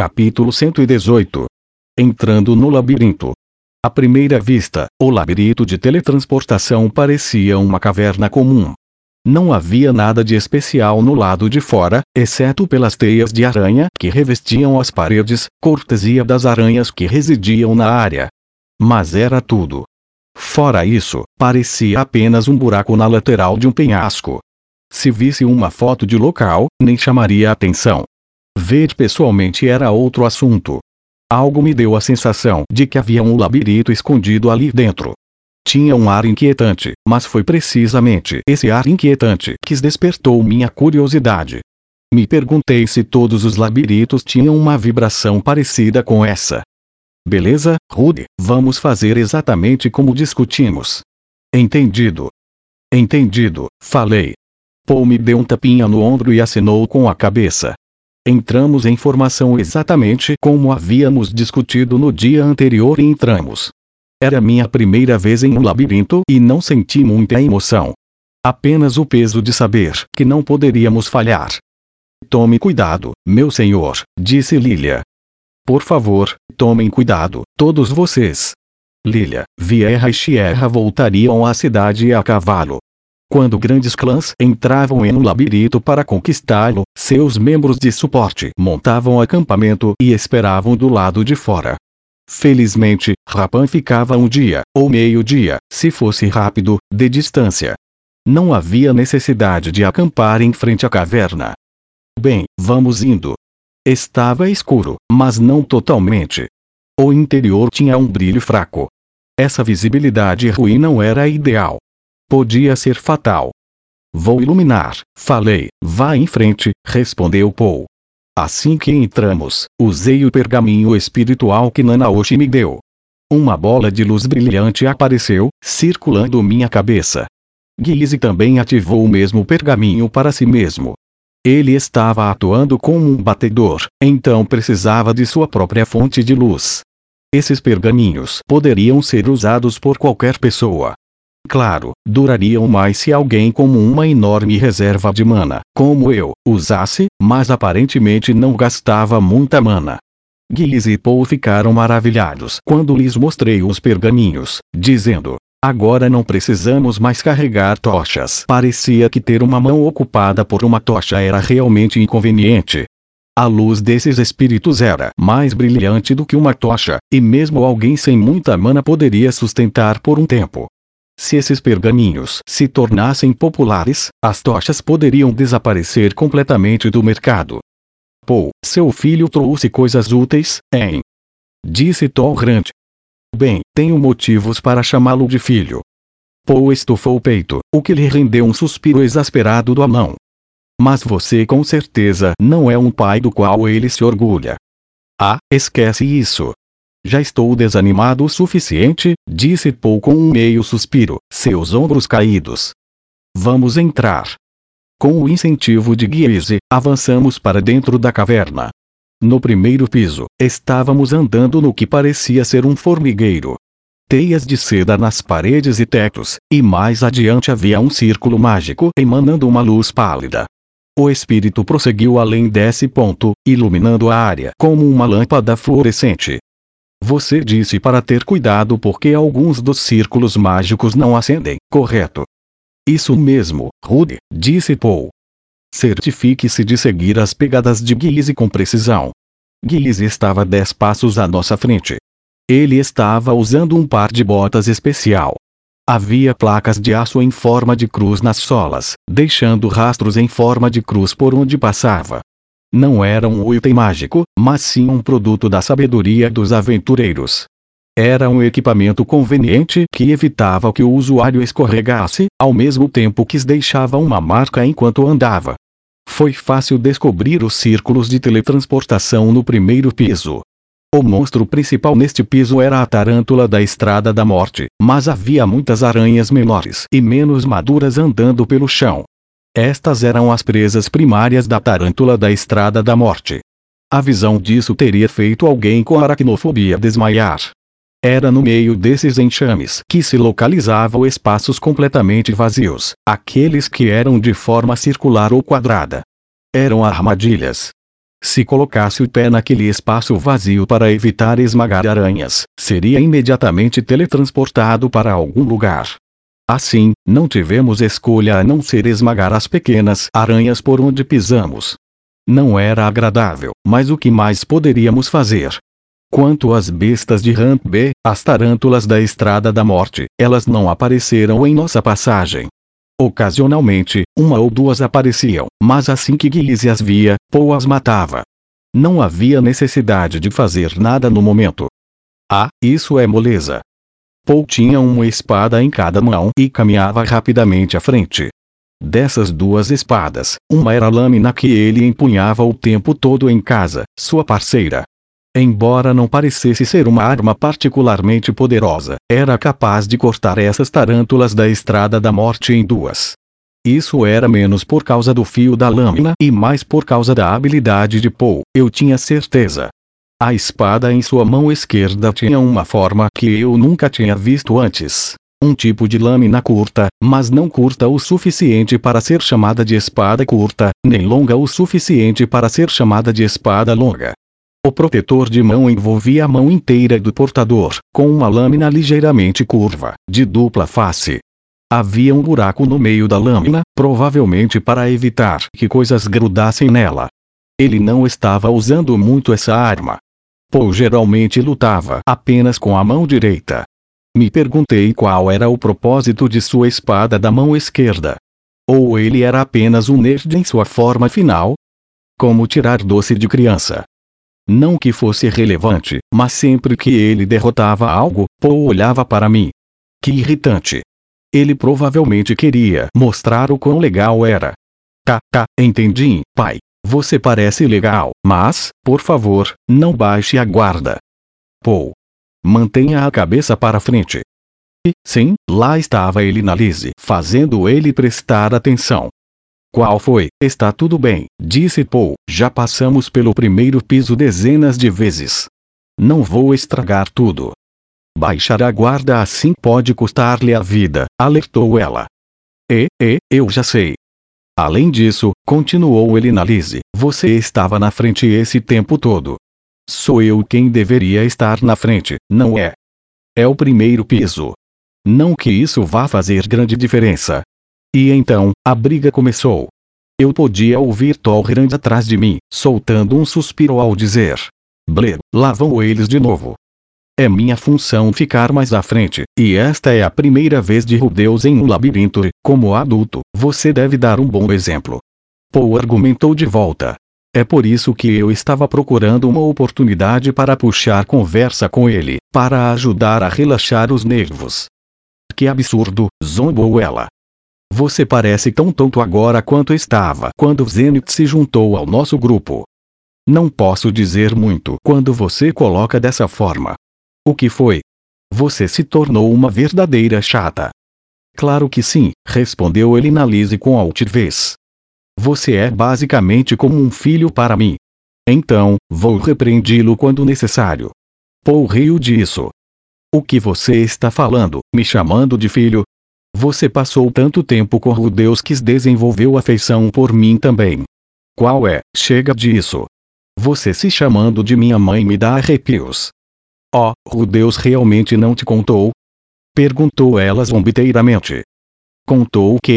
Capítulo 118. Entrando no labirinto. À primeira vista, o labirinto de teletransportação parecia uma caverna comum. Não havia nada de especial no lado de fora, exceto pelas teias de aranha que revestiam as paredes, cortesia das aranhas que residiam na área. Mas era tudo. Fora isso, parecia apenas um buraco na lateral de um penhasco. Se visse uma foto de local, nem chamaria a atenção. Ver pessoalmente era outro assunto. Algo me deu a sensação de que havia um labirinto escondido ali dentro. Tinha um ar inquietante, mas foi precisamente esse ar inquietante que despertou minha curiosidade. Me perguntei se todos os labirintos tinham uma vibração parecida com essa. Beleza, Rudy, vamos fazer exatamente como discutimos. Entendido. Entendido, falei. Paul me deu um tapinha no ombro e acenou com a cabeça. Entramos em formação exatamente como havíamos discutido no dia anterior e entramos. Era minha primeira vez em um labirinto e não senti muita emoção. Apenas o peso de saber que não poderíamos falhar. Tome cuidado, meu senhor, disse Lilia. Por favor, tomem cuidado, todos vocês. Lilia, Vieira e Sierra voltariam à cidade a cavalo. Quando grandes clãs entravam em um labirinto para conquistá-lo, seus membros de suporte montavam acampamento e esperavam do lado de fora. Felizmente, Rapan ficava um dia, ou meio-dia, se fosse rápido, de distância. Não havia necessidade de acampar em frente à caverna. Bem, vamos indo. Estava escuro, mas não totalmente. O interior tinha um brilho fraco. Essa visibilidade ruim não era ideal. Podia ser fatal. Vou iluminar, falei. Vá em frente, respondeu Paul. Assim que entramos, usei o pergaminho espiritual que Nanaoshi me deu. Uma bola de luz brilhante apareceu, circulando minha cabeça. Guise também ativou o mesmo pergaminho para si mesmo. Ele estava atuando como um batedor, então precisava de sua própria fonte de luz. Esses pergaminhos poderiam ser usados por qualquer pessoa. Claro, durariam mais se alguém com uma enorme reserva de mana, como eu, usasse, mas aparentemente não gastava muita mana. Guise e Paul ficaram maravilhados quando lhes mostrei os pergaminhos, dizendo: agora não precisamos mais carregar tochas. Parecia que ter uma mão ocupada por uma tocha era realmente inconveniente. A luz desses espíritos era mais brilhante do que uma tocha, e mesmo alguém sem muita mana poderia sustentar por um tempo. Se esses pergaminhos se tornassem populares, as tochas poderiam desaparecer completamente do mercado. Paul, seu filho trouxe coisas úteis, hein? Disse Torrent. Bem, tenho motivos para chamá-lo de filho. Paul estufou o peito, o que lhe rendeu um suspiro exasperado do anão. Mas você com certeza não é um pai do qual ele se orgulha. Ah, esquece isso. Já estou desanimado o suficiente, disse Paul com um meio suspiro, seus ombros caídos. Vamos entrar. Com o incentivo de Guise, avançamos para dentro da caverna. No primeiro piso, estávamos andando no que parecia ser um formigueiro. Teias de seda nas paredes e tetos, e mais adiante havia um círculo mágico emanando uma luz pálida. O espírito prosseguiu além desse ponto, iluminando a área como uma lâmpada fluorescente. Você disse para ter cuidado porque alguns dos círculos mágicos não acendem, correto? Isso mesmo, Rudy, disse Paul. Certifique-se de seguir as pegadas de Guise com precisão. Guise estava 10 passos à nossa frente. Ele estava usando um par de botas especial. Havia placas de aço em forma de cruz nas solas, deixando rastros em forma de cruz por onde passava. Não era um item mágico, mas sim um produto da sabedoria dos aventureiros. Era um equipamento conveniente que evitava que o usuário escorregasse, ao mesmo tempo que deixava uma marca enquanto andava. Foi fácil descobrir os círculos de teletransportação no primeiro piso. O monstro principal neste piso era a tarântula da Estrada da Morte, mas havia muitas aranhas menores e menos maduras andando pelo chão. Estas eram as presas primárias da tarântula da Estrada da Morte. A visão disso teria feito alguém com aracnofobia desmaiar. Era no meio desses enxames que se localizavam espaços completamente vazios, aqueles que eram de forma circular ou quadrada. Eram armadilhas. Se colocasse o pé naquele espaço vazio para evitar esmagar aranhas, seria imediatamente teletransportado para algum lugar. Assim, não tivemos escolha a não ser esmagar as pequenas aranhas por onde pisamos. Não era agradável, mas o que mais poderíamos fazer? Quanto às bestas de Ramp B, as tarântulas da Estrada da Morte, elas não apareceram em nossa passagem. Ocasionalmente, uma ou duas apareciam, mas assim que Gizzy as via, Paul as matava. Não havia necessidade de fazer nada no momento. Ah, isso é moleza. Paul tinha uma espada em cada mão e caminhava rapidamente à frente. Dessas duas espadas, uma era a lâmina que ele empunhava o tempo todo em casa, sua parceira. Embora não parecesse ser uma arma particularmente poderosa, era capaz de cortar essas tarântulas da Estrada da Morte em duas. Isso era menos por causa do fio da lâmina e mais por causa da habilidade de Paul, eu tinha certeza. A espada em sua mão esquerda tinha uma forma que eu nunca tinha visto antes. Um tipo de lâmina curta, mas não curta o suficiente para ser chamada de espada curta, nem longa o suficiente para ser chamada de espada longa. O protetor de mão envolvia a mão inteira do portador, com uma lâmina ligeiramente curva, de dupla face. Havia um buraco no meio da lâmina, provavelmente para evitar que coisas grudassem nela. Ele não estava usando muito essa arma. Paul geralmente lutava apenas com a mão direita. Me perguntei qual era o propósito de sua espada da mão esquerda. Ou ele era apenas um nerd em sua forma final? Como tirar doce de criança. Não que fosse relevante, mas sempre que ele derrotava algo, Paul olhava para mim. Que irritante. Ele provavelmente queria mostrar o quão legal era. Entendi, pai. Você parece legal, mas, por favor, não baixe a guarda. Paul. Mantenha a cabeça para frente. E, sim, lá estava Elinalise, fazendo ele prestar atenção. Qual foi? Está tudo bem, disse Paul, já passamos pelo primeiro piso dezenas de vezes. Não vou estragar tudo. Baixar a guarda assim pode custar-lhe a vida, alertou ela. Eu já sei. Além disso, continuou Elinalise, você estava na frente esse tempo todo. Sou eu quem deveria estar na frente, não é? É o primeiro piso. Não que isso vá fazer grande diferença. E então, a briga começou. Eu podia ouvir Torrand atrás de mim, soltando um suspiro ao dizer: Bleu, lá vão eles de novo. É minha função ficar mais à frente, e esta é a primeira vez de Rudeus em um labirinto e, como adulto, você deve dar um bom exemplo. Paul argumentou de volta. É por isso que eu estava procurando uma oportunidade para puxar conversa com ele, para ajudar a relaxar os nervos. Que absurdo, zombou ela. Você parece tão tonto agora quanto estava quando Zenith se juntou ao nosso grupo. Não posso dizer muito quando você coloca dessa forma. O que foi? Você se tornou uma verdadeira chata. Claro que sim, respondeu Elinalise com altivez. Você é basicamente como um filho para mim. Então, vou repreendi-lo quando necessário. Paul riu disso. O que você está falando, me chamando de filho? Você passou tanto tempo com Rudeus que desenvolveu afeição por mim também. Qual é? Chega disso. Você se chamando de minha mãe me dá arrepios. Oh, Rudeus realmente não te contou? Perguntou ela zombeteiramente. Contou o quê?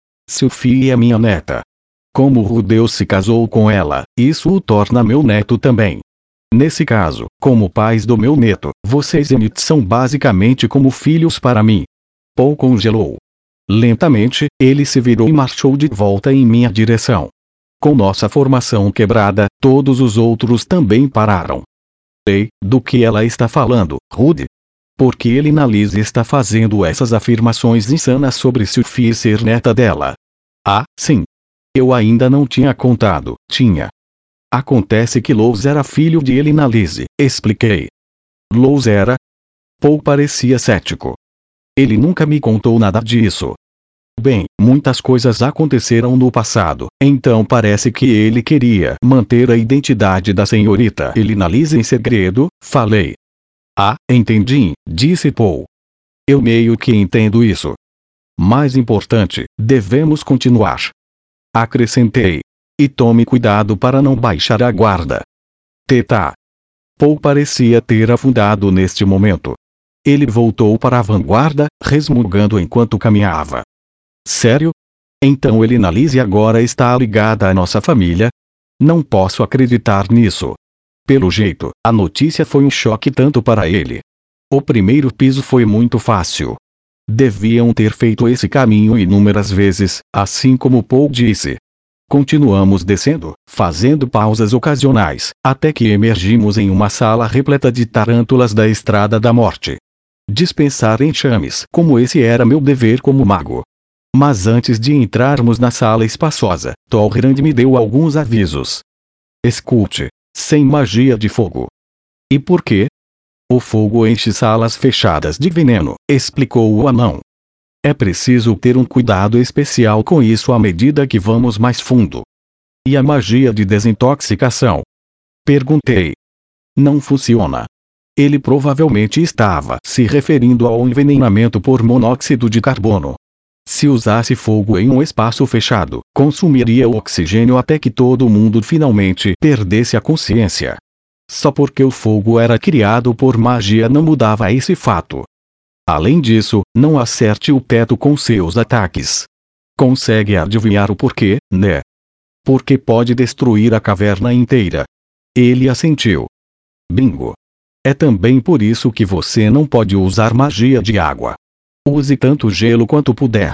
Sophie é minha neta. Como Rudeus se casou com ela, isso o torna meu neto também. Nesse caso, como pais do meu neto, vocês e Nit são basicamente como filhos para mim. Paul congelou. Lentamente, ele se virou e marchou de volta em minha direção. Com nossa formação quebrada, todos os outros também pararam. Ei, do que ela está falando, Rude? Por que Elinalise está fazendo essas afirmações insanas sobre Sophie ser neta dela? Ah, sim. Eu ainda não tinha contado, tinha. Acontece que Lous era filho de Elinalise, expliquei. Lous era? Paul parecia cético. Ele nunca me contou nada disso. Bem, muitas coisas aconteceram no passado, então parece que ele queria manter a identidade da senhorita Elinalise em segredo, falei. Ah, entendi, disse Paul. Eu meio que entendo isso. Mais importante, devemos continuar. Acrescentei. E tome cuidado para não baixar a guarda. Teta. Paul parecia ter afundado neste momento. Ele voltou para a vanguarda, resmungando enquanto caminhava. Sério? Então Elinalise agora está ligada à nossa família? Não posso acreditar nisso. Pelo jeito, a notícia foi um choque tanto para ele. O primeiro piso foi muito fácil. Deviam ter feito esse caminho inúmeras vezes, assim como Paul disse. Continuamos descendo, fazendo pausas ocasionais, até que emergimos em uma sala repleta de tarântulas da Estrada da Morte. Dispensar enxames como esse era meu dever como mago. Mas antes de entrarmos na sala espaçosa, Torrand me deu alguns avisos. Escute. Sem magia de fogo. E por quê? O fogo enche salas fechadas de veneno, explicou o anão. É preciso ter um cuidado especial com isso à medida que vamos mais fundo. E a magia de desintoxicação? Perguntei. Não funciona. Ele provavelmente estava se referindo ao envenenamento por monóxido de carbono. Se usasse fogo em um espaço fechado, consumiria o oxigênio até que todo mundo finalmente perdesse a consciência. Só porque o fogo era criado por magia não mudava esse fato. Além disso, não acerte o teto com seus ataques. Consegue adivinhar o porquê, né? Porque pode destruir a caverna inteira. Ele assentiu. Bingo. É também por isso que você não pode usar magia de água. Use tanto gelo quanto puder.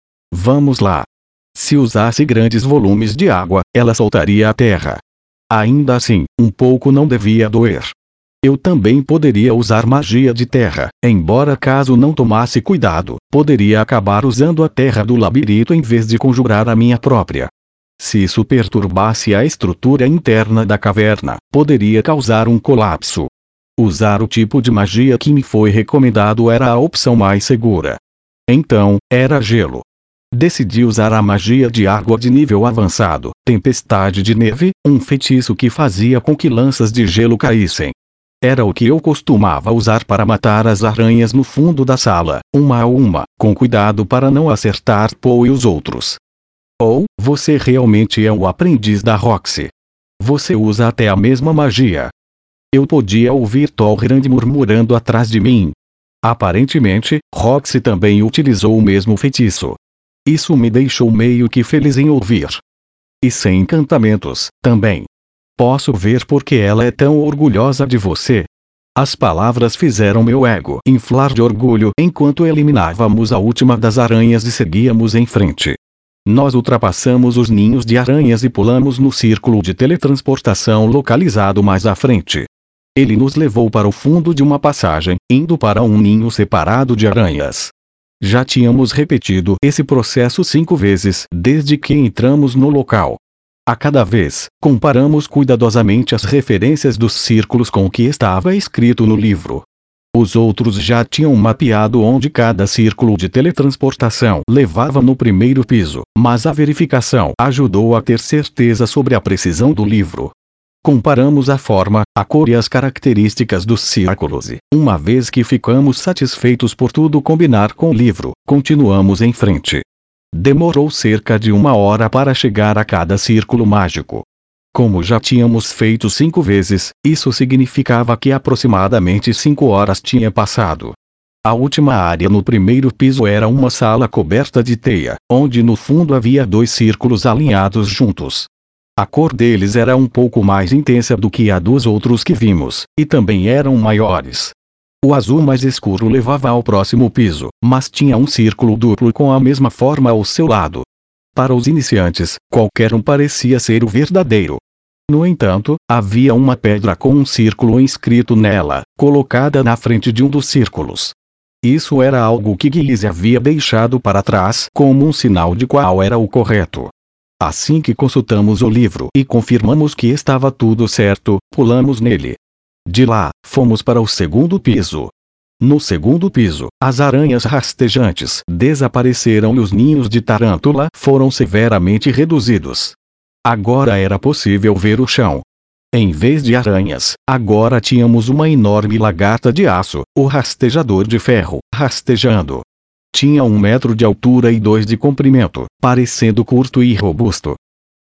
Vamos lá. Se usasse grandes volumes de água, ela soltaria a terra. Ainda assim, um pouco não devia doer. Eu também poderia usar magia de terra, embora caso não tomasse cuidado, poderia acabar usando a terra do labirinto em vez de conjurar a minha própria. Se isso perturbasse a estrutura interna da caverna, poderia causar um colapso. Usar o tipo de magia que me foi recomendado era a opção mais segura. Então, era gelo. Decidi usar a magia de água de nível avançado, Tempestade de Neve, um feitiço que fazia com que lanças de gelo caíssem. Era o que eu costumava usar para matar as aranhas no fundo da sala, uma a uma, com cuidado para não acertar Paul e os outros. Ou, você realmente é o aprendiz da Roxy. Você usa até a mesma magia. Eu podia ouvir Torrand murmurando atrás de mim. Aparentemente, Roxy também utilizou o mesmo feitiço. Isso me deixou meio que feliz em ouvir. E sem encantamentos, também. Posso ver porque ela é tão orgulhosa de você. As palavras fizeram meu ego inflar de orgulho enquanto eliminávamos a última das aranhas e seguíamos em frente. Nós ultrapassamos os ninhos de aranhas e pulamos no círculo de teletransportação localizado mais à frente. Ele nos levou para o fundo de uma passagem, indo para um ninho separado de aranhas. Já tínhamos repetido esse processo 5 vezes desde que entramos no local. A cada vez, comparamos cuidadosamente as referências dos círculos com o que estava escrito no livro. Os outros já tinham mapeado onde cada círculo de teletransportação levava no primeiro piso, mas a verificação ajudou a ter certeza sobre a precisão do livro. Comparamos a forma, a cor e as características dos círculos e, uma vez que ficamos satisfeitos por tudo combinar com o livro, continuamos em frente. Demorou cerca de 1 hora para chegar a cada círculo mágico. Como já tínhamos feito 5 vezes, isso significava que aproximadamente 5 horas tinha passado. A última área no primeiro piso era uma sala coberta de teia, onde no fundo havia 2 círculos alinhados juntos. A cor deles era um pouco mais intensa do que a dos outros que vimos, e também eram maiores. O azul mais escuro levava ao próximo piso, mas tinha um círculo duplo com a mesma forma ao seu lado. Para os iniciantes, qualquer um parecia ser o verdadeiro. No entanto, havia uma pedra com um círculo inscrito nela, colocada na frente de um dos círculos. Isso era algo que Gizzy havia deixado para trás como um sinal de qual era o correto. Assim que consultamos o livro e confirmamos que estava tudo certo, pulamos nele. De lá, fomos para o segundo piso. No segundo piso, as aranhas rastejantes desapareceram e os ninhos de tarântula foram severamente reduzidos. Agora era possível ver o chão. Em vez de aranhas, agora tínhamos uma enorme lagarta de aço, o rastejador de ferro, rastejando. Tinha 1 metro de altura e 2 de comprimento, parecendo curto e robusto.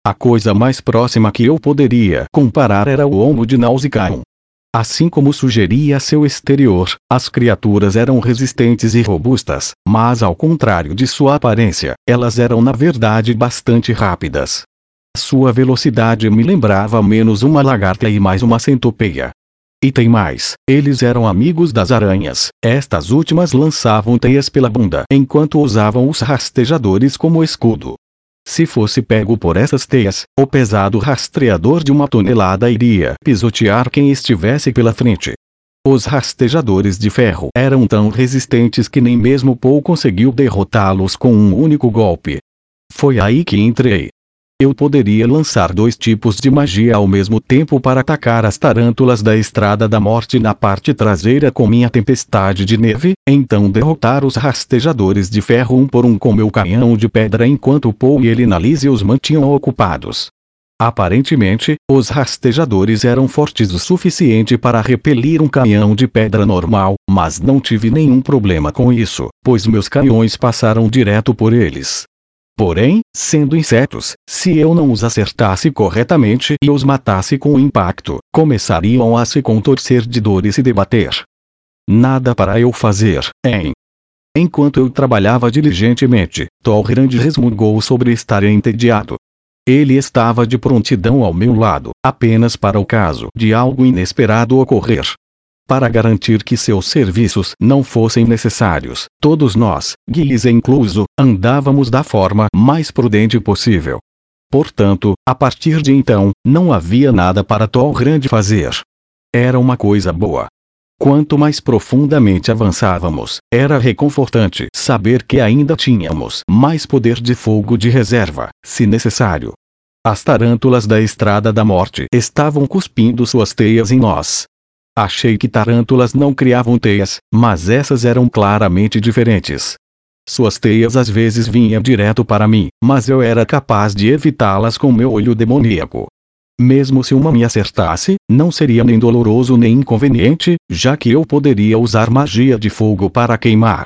A coisa mais próxima que eu poderia comparar era o ombro de Nausicaa. Assim como sugeria seu exterior, as criaturas eram resistentes e robustas, mas ao contrário de sua aparência, elas eram na verdade bastante rápidas. Sua velocidade me lembrava menos uma lagarta e mais uma centopeia. E tem mais, eles eram amigos das aranhas, estas últimas lançavam teias pela bunda enquanto usavam os rastejadores como escudo. Se fosse pego por essas teias, o pesado rastreador de 1 tonelada iria pisotear quem estivesse pela frente. Os rastejadores de ferro eram tão resistentes que nem mesmo Paul conseguiu derrotá-los com um único golpe. Foi aí que entrei. Eu poderia lançar 2 tipos de magia ao mesmo tempo para atacar as tarântulas da Estrada da Morte na parte traseira com minha tempestade de neve, então derrotar os rastejadores de ferro um por um com meu canhão de pedra enquanto Paul e Elinalise os mantinham ocupados. Aparentemente, os rastejadores eram fortes o suficiente para repelir um canhão de pedra normal, mas não tive nenhum problema com isso, pois meus canhões passaram direto por eles. Porém, sendo insetos, se eu não os acertasse corretamente e os matasse com o impacto, começariam a se contorcer de dor e se debater. Nada para eu fazer, hein? Enquanto eu trabalhava diligentemente, Thorrand resmungou sobre estar entediado. Ele estava de prontidão ao meu lado, apenas para o caso de algo inesperado ocorrer. Para garantir que seus serviços não fossem necessários, todos nós, Giles incluso, andávamos da forma mais prudente possível. Portanto, a partir de então, não havia nada para Thorrand fazer. Era uma coisa boa. Quanto mais profundamente avançávamos, era reconfortante saber que ainda tínhamos mais poder de fogo de reserva, se necessário. As tarântulas da Estrada da Morte estavam cuspindo suas teias em nós. Achei que tarântulas não criavam teias, mas essas eram claramente diferentes. Suas teias às vezes vinham direto para mim, mas eu era capaz de evitá-las com meu olho demoníaco. Mesmo se uma me acertasse, não seria nem doloroso nem inconveniente, já que eu poderia usar magia de fogo para queimar.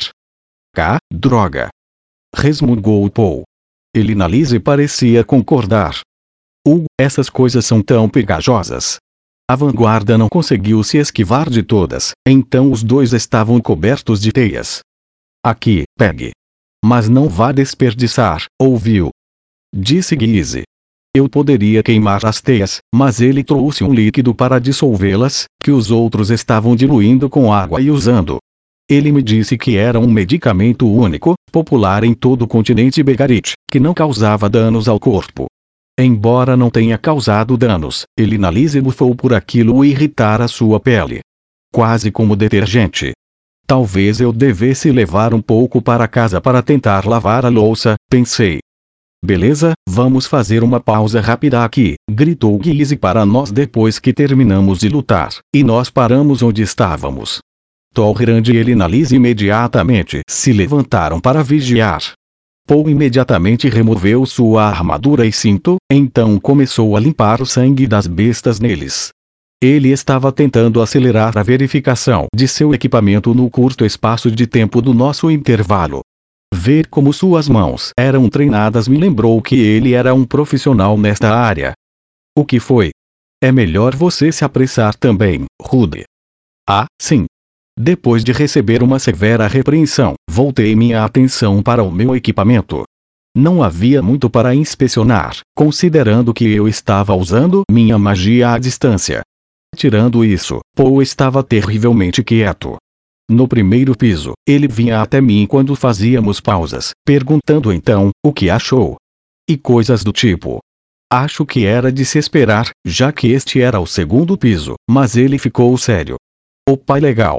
Droga! Resmungou Paul. Elinalise parecia concordar. Essas coisas são tão pegajosas. A vanguarda não conseguiu se esquivar de todas, então os 2 estavam cobertos de teias. Aqui, pegue. Mas não vá desperdiçar, ouviu? Disse Giles. Eu poderia queimar as teias, mas ele trouxe um líquido para dissolvê-las, que os outros estavam diluindo com água e usando. Ele me disse que era um medicamento único, popular em todo o continente Begarit, que não causava danos ao corpo. Embora não tenha causado danos, Elinalise bufou por aquilo irritar a sua pele. Quase como detergente. Talvez eu devesse levar um pouco para casa para tentar lavar a louça, pensei. Beleza, vamos fazer uma pausa rápida aqui, gritou Giles para nós depois que terminamos de lutar, e nós paramos onde estávamos. Thorrand e Elinalise imediatamente se levantaram para vigiar. Paul imediatamente removeu sua armadura e cinto, então começou a limpar o sangue das bestas neles. Ele estava tentando acelerar a verificação de seu equipamento no curto espaço de tempo do nosso intervalo. Ver como suas mãos eram treinadas me lembrou que ele era um profissional nesta área. O que foi? É melhor você se apressar também, Rude. Sim. Depois de receber uma severa repreensão, voltei minha atenção para o meu equipamento. Não havia muito para inspecionar, considerando que eu estava usando minha magia à distância. Tirando isso, Paul estava terrivelmente quieto. No primeiro piso, ele vinha até mim quando fazíamos pausas, perguntando então, o que achou? E coisas do tipo. Acho que era de se esperar, já que este era o segundo piso, mas ele ficou sério. Opa, legal.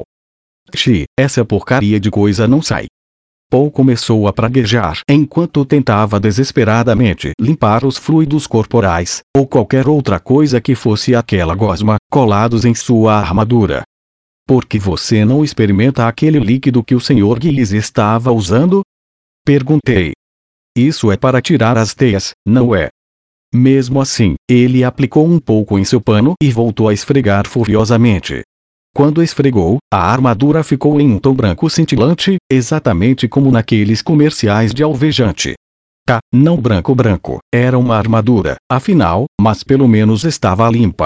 Essa porcaria de coisa não sai. Paul começou a praguejar enquanto tentava desesperadamente limpar os fluidos corporais, ou qualquer outra coisa que fosse aquela gosma, colados em sua armadura. Por que você não experimenta aquele líquido que o Sr. Giles estava usando? Perguntei. Isso é para tirar as teias, não é? Mesmo assim, ele aplicou um pouco em seu pano e voltou a esfregar furiosamente. Quando esfregou, a armadura ficou em um tom branco cintilante, exatamente como naqueles comerciais de alvejante. Não branco, era uma armadura, afinal, mas pelo menos estava limpa.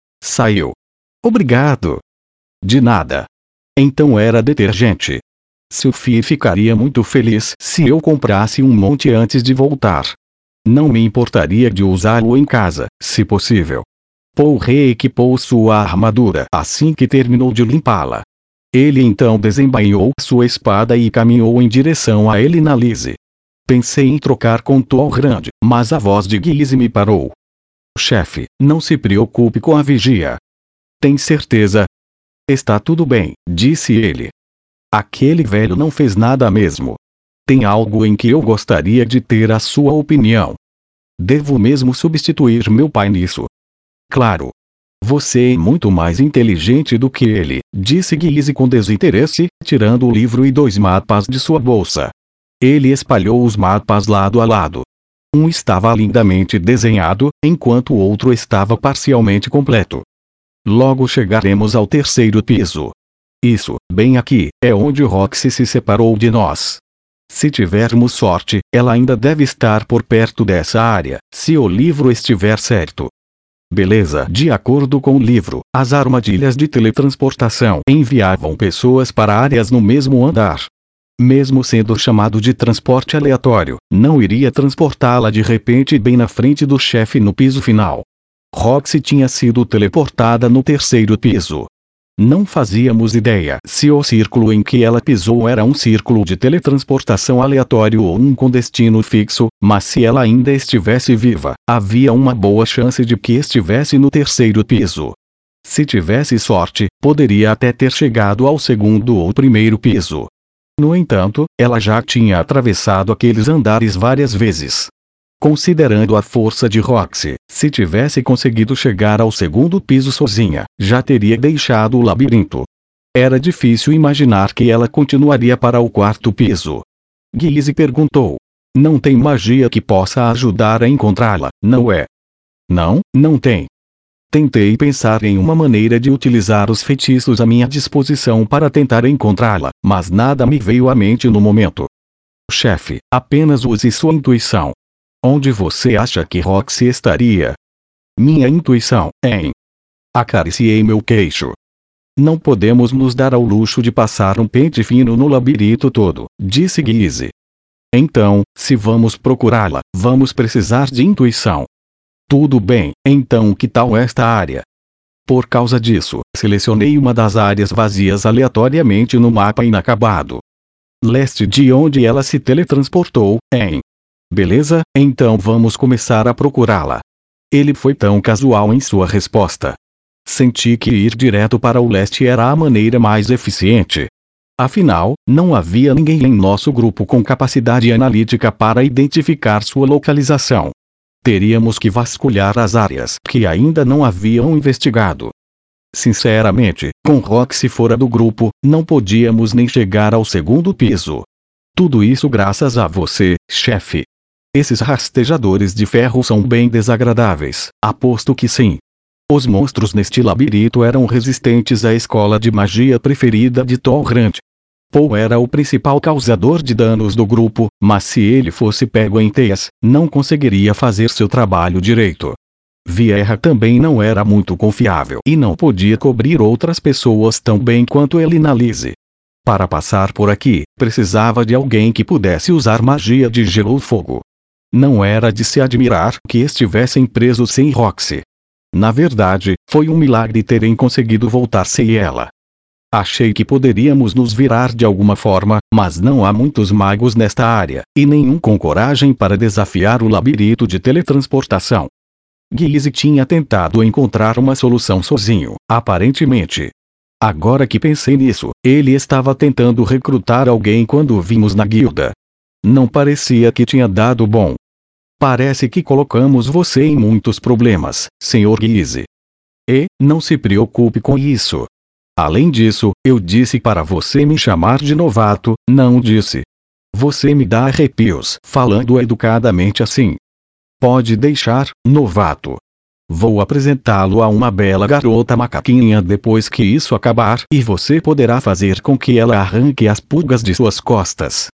Saiu. Obrigado. De nada. Então era detergente. Sophie ficaria muito feliz se eu comprasse um monte antes de voltar. Não me importaria de usá-lo em casa, se possível. Paul reequipou sua armadura assim que terminou de limpá-la. Ele então desembainhou sua espada e caminhou em direção a Elinalise. Pensei em trocar com Torrand, mas a voz de Guise me parou. Chefe, não se preocupe com a vigia. Tem certeza? Está tudo bem, disse ele. Aquele velho não fez nada mesmo. Tem algo em que eu gostaria de ter a sua opinião. Devo mesmo substituir meu pai nisso? Claro. Você é muito mais inteligente do que ele, disse Guise com desinteresse, tirando o livro e 2 mapas de sua bolsa. Ele espalhou os mapas lado a lado. Um estava lindamente desenhado, enquanto o outro estava parcialmente completo. Logo chegaremos ao 3º piso. Isso, bem aqui, é onde Roxy se separou de nós. Se tivermos sorte, ela ainda deve estar por perto dessa área, se o livro estiver certo. Beleza. De acordo com o livro, as armadilhas de teletransportação enviavam pessoas para áreas no mesmo andar. Mesmo sendo chamado de transporte aleatório, não iria transportá-la de repente bem na frente do chefe no piso final. Roxy tinha sido teleportada no 3º piso. Não fazíamos ideia se o círculo em que ela pisou era um círculo de teletransportação aleatório ou um com destino fixo, mas se ela ainda estivesse viva, havia uma boa chance de que estivesse no 3º piso. Se tivesse sorte, poderia até ter chegado ao 2º ou 1º piso. No entanto, ela já tinha atravessado aqueles andares várias vezes. Considerando a força de Roxy, se tivesse conseguido chegar ao 2º piso sozinha, já teria deixado o labirinto. Era difícil imaginar que ela continuaria para o 4º piso. Guise perguntou. Não tem magia que possa ajudar a encontrá-la, não é? Não tem. Tentei pensar em uma maneira de utilizar os feitiços à minha disposição para tentar encontrá-la, mas nada me veio à mente no momento. Chefe, apenas use sua intuição. Onde você acha que Roxy estaria? Minha intuição, hein? Acariciei meu queixo. Não podemos nos dar ao luxo de passar um pente fino no labirinto todo, disse Guise. Então, se vamos procurá-la, vamos precisar de intuição. Tudo bem, então que tal esta área? Por causa disso, selecionei uma das áreas vazias aleatoriamente no mapa inacabado. Leste de onde ela se teletransportou, hein? Beleza, então vamos começar a procurá-la. Ele foi tão casual em sua resposta. Senti que ir direto para o leste era a maneira mais eficiente. Afinal, não havia ninguém em nosso grupo com capacidade analítica para identificar sua localização. Teríamos que vasculhar as áreas que ainda não haviam investigado. Sinceramente, com Roxy fora do grupo, não podíamos nem chegar ao 2º piso. Tudo isso graças a você, chefe. Esses rastejadores de ferro são bem desagradáveis, aposto que sim. Os monstros neste labirinto eram resistentes à escola de magia preferida de Torrand. Paul era o principal causador de danos do grupo, mas se ele fosse pego em teias, não conseguiria fazer seu trabalho direito. Vieira também não era muito confiável e não podia cobrir outras pessoas tão bem quanto Elinalise. Para passar por aqui, precisava de alguém que pudesse usar magia de gelo ou fogo. Não era de se admirar que estivessem presos sem Roxy. Na verdade, foi um milagre terem conseguido voltar sem ela. Achei que poderíamos nos virar de alguma forma, mas não há muitos magos nesta área, e nenhum com coragem para desafiar o labirinto de teletransportação. Guise tinha tentado encontrar uma solução sozinho, aparentemente. Agora que pensei nisso, ele estava tentando recrutar alguém quando o vimos na guilda. Não parecia que tinha dado bom. Parece que colocamos você em muitos problemas, Sr. Guise. E, não se preocupe com isso. Além disso, eu disse para você me chamar de novato, não disse. Você me dá arrepios falando educadamente assim. Pode deixar, novato. Vou apresentá-lo a uma bela garota macaquinha depois que isso acabar e você poderá fazer com que ela arranque as pulgas de suas costas.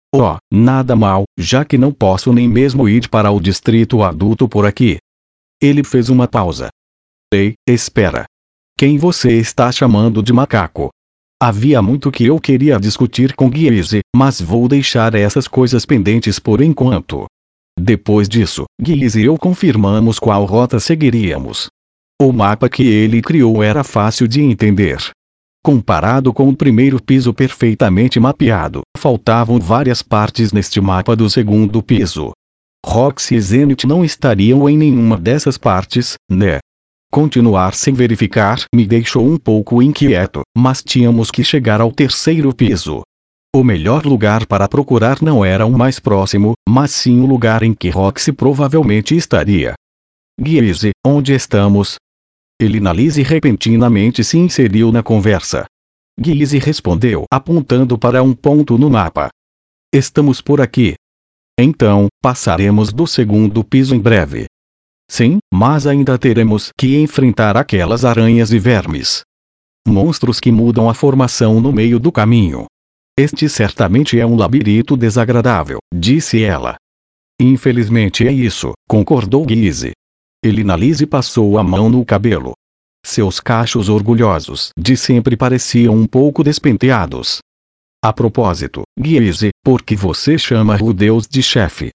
Oh, nada mal, já que não posso nem mesmo ir para o distrito adulto por aqui. Ele fez uma pausa. Ei, espera. Quem você está chamando de macaco? Havia muito que eu queria discutir com Guise, mas vou deixar essas coisas pendentes por enquanto. Depois disso, Guise e eu confirmamos qual rota seguiríamos. O mapa que ele criou era fácil de entender. Comparado com o primeiro piso perfeitamente mapeado, faltavam várias partes neste mapa do segundo piso. Roxy e Zenith não estariam em nenhuma dessas partes, né? Continuar sem verificar me deixou um pouco inquieto, mas tínhamos que chegar ao terceiro piso. O melhor lugar para procurar não era o mais próximo, mas sim o lugar em que Roxy provavelmente estaria. Guise, onde estamos? Elinalise repentinamente se inseriu na conversa. Guise respondeu apontando para um ponto no mapa. Estamos por aqui. Então, passaremos do segundo piso em breve. Sim, mas ainda teremos que enfrentar aquelas aranhas e vermes. Monstros que mudam a formação no meio do caminho. Este certamente é um labirinto desagradável, disse ela. Infelizmente é isso, concordou Guise. Elinalise passou a mão no cabelo. Seus cachos orgulhosos de sempre pareciam um pouco despenteados. A propósito, Guise, por que você chama o deus de chefe?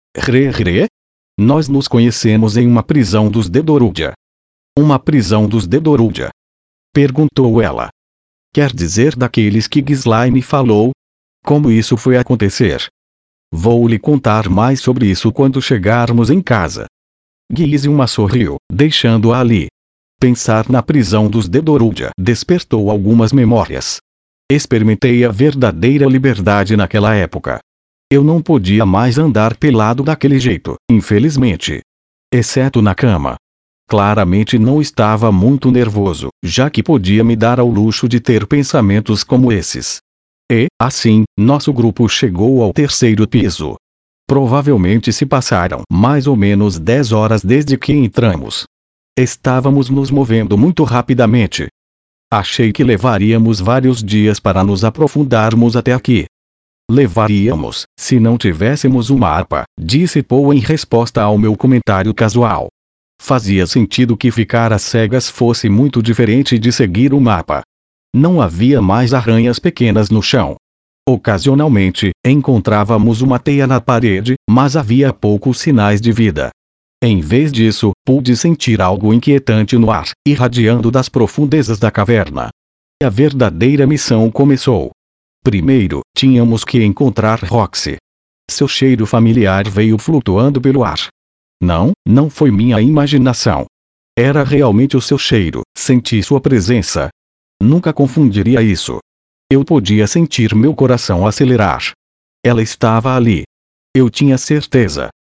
Re? Nós nos conhecemos em uma prisão dos Dedorudia. Uma prisão dos Dedorudia? Perguntou ela. Quer dizer daqueles que Ghislaine falou? Como isso foi acontecer? Vou lhe contar mais sobre isso quando chegarmos em casa. Guise uma sorriu, deixando-a ali. Pensar na prisão dos Dedorudia despertou algumas memórias. Experimentei a verdadeira liberdade naquela época. Eu não podia mais andar pelado daquele jeito, infelizmente. Exceto na cama. Claramente não estava muito nervoso, já que podia me dar ao luxo de ter pensamentos como esses. E, assim, nosso grupo chegou ao terceiro piso. Provavelmente se passaram mais ou menos 10 horas desde que entramos. Estávamos nos movendo muito rapidamente. Achei que levaríamos vários dias para nos aprofundarmos até aqui. Levaríamos, se não tivéssemos um mapa, disse Paul em resposta ao meu comentário casual. Fazia sentido que ficar às cegas fosse muito diferente de seguir o mapa. Não havia mais aranhas pequenas no chão. Ocasionalmente, encontrávamos uma teia na parede, mas havia poucos sinais de vida. Em vez disso, pude sentir algo inquietante no ar, irradiando das profundezas da caverna. A verdadeira missão começou. Primeiro, tínhamos que encontrar Roxy. Seu cheiro familiar veio flutuando pelo ar. Não foi minha imaginação. Era realmente o seu cheiro, senti sua presença. Nunca confundiria isso. Eu podia sentir meu coração acelerar. Ela estava ali. Eu tinha certeza.